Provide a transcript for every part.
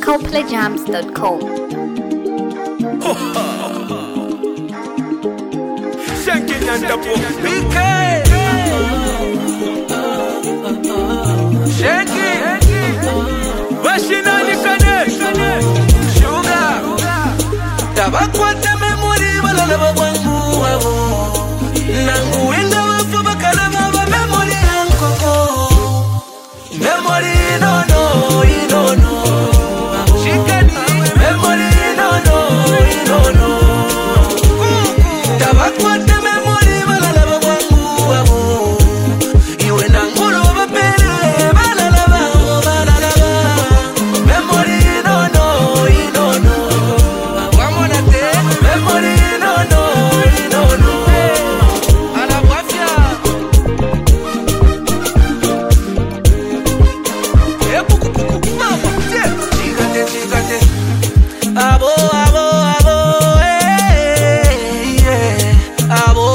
ColdPlayJams.com. Shanking and the BK. Shaking. Bashing on the connect. Sugar. Tabakwata memory balala wangu wabo. Nangu winga wafu bakala baba memory ankoko. Memory no. Shikani. Memory no. Tabakwata memory balala wangu wabo. Iwe nangulu bapere balala ba. Memory no. Wamonate. Memory no. Alabafia. Puku mama. Chigate. Abo, yeah. Abo,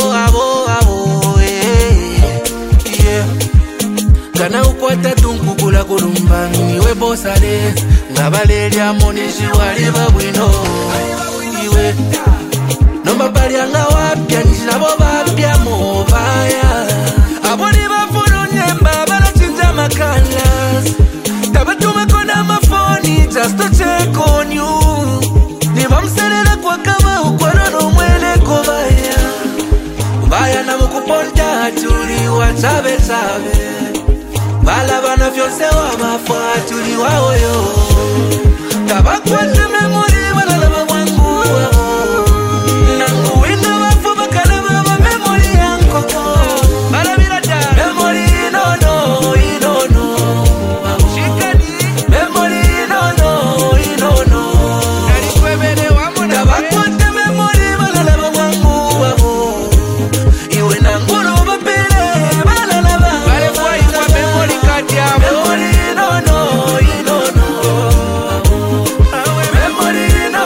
yeah. Kana ukwata tunkukula kulumba iwe bosale ngabalelya monishi wali babwino iwe nomba balyanga wapya nabo bapya mobaya aboni bafuna nyemba balachinja makalas tabatuma kona mafoni just to check on you nibamserera kwa kama ukwanono mwele kubaya na mukuponta tuli wachabe bala bana vyose wa mafwa tuli waoyo tabakwata memory balala wangu nangu winga wafu bakala baba memory yankoko bala bilata memory no shikani memory no nalikwebele wamona tabakwata memory balala wangu iwe nangulu bapele balala ba bale kwa ikwa memory card ya memory no memory no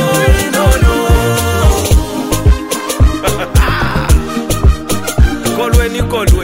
Kolwe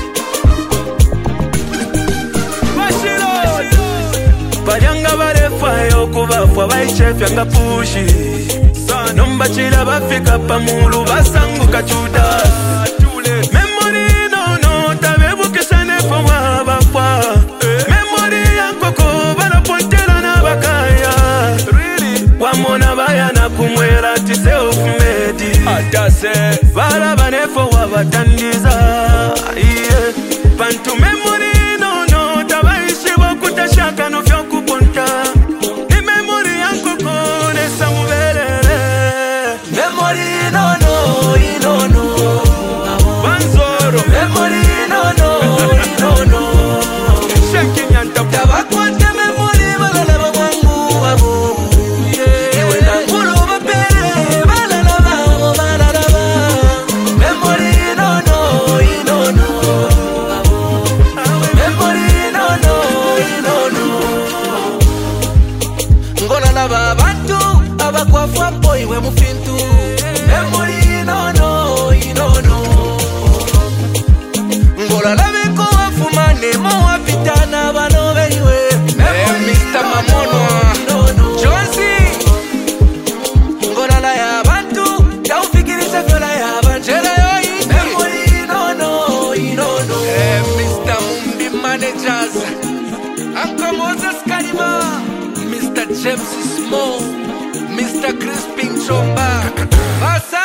Bashiro Balyanga barefayo kubafwa baichefyanga pushi Nomba chila bafika pamulu basanguka chuda Memory no tabebukisha nefo wabafwa Memory yankoko banapontela na bakaya Wamona bayana kumwela ti self-made Atase Bala banefo wabatandiza Pantu memory no tabaishi wakutashaka no vyokuponta Ni memory yankoko nesa mubelele Memory no Banzoro Memory no Shaking and top Tabakwata memory balala wangu wabo Iwe nangulu bapere balala ba Memory no Memory no Ngola laba bantu abakwafu boy we mufintu Memory no Ngola labe ko afumane mo apitana bano beiwe Mr. Mamono Jonesy Ngola la ya bantu taufikirisha vyola ya banjela yo Memory no Mr. Mumbi Managers Uncle Moses Kalima Mr. James Small Mr. Crispin Chomba Basa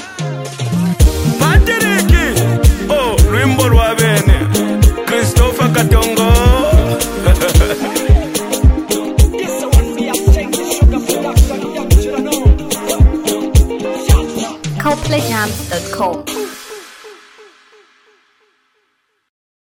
Patiriki Oh, Rimbo Rwabene Christopher Katongo ColdPlayJams.com.